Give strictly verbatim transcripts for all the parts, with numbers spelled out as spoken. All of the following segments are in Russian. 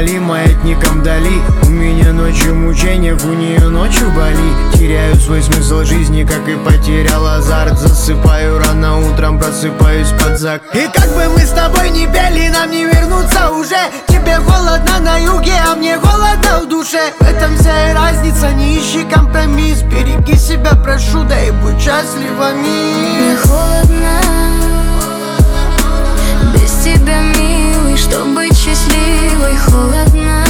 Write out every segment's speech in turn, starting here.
Мали маятником вдали. У меня ночью мучениях, у нее ночью боли. Теряю свой смысл жизни, как и потерял азарт. Засыпаю рано утром, просыпаюсь под зак. И как бы мы с тобой не пели, нам не вернуться уже. Тебе холодно на юге, а мне холодно в душе. В этом вся и разница, не ищи компромисс. Береги себя, прошу, да и будь счастлива, Мне мисс. холодно без тебя, милый, чтоб быть счастливой. Холодно,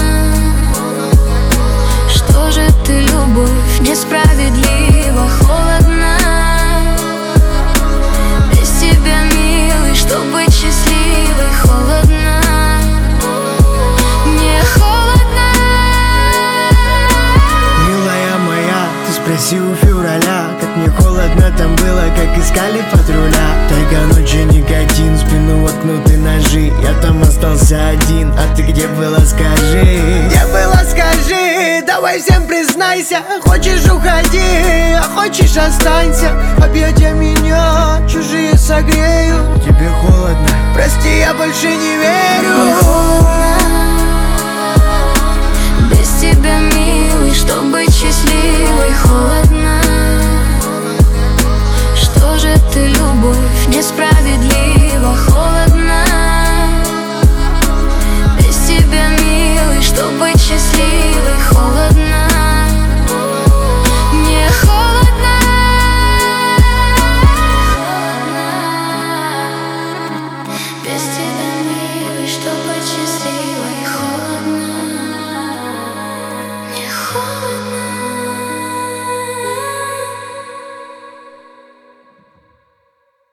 что же ты, любовь, несправедлива. Холодно без тебя, милый, чтоб быть счастливой. Холодно, мне холодно. Милая моя, ты спроси у февраля, как мне холодно там было, как искали патруля. Тайга ночи, никотин, в спину воткнуты ножи. Я там остался один, а ты где была, скажи? Где была, скажи? Давай всем признайся. Хочешь, уходи, а хочешь, останься. Объятия меня чужие согреют. Тебе холодно? Прости, я больше не верю. Мне холодно без тебя, милый, чтоб быть счастливой. Холодно, что же ты, любовь, несправедлива.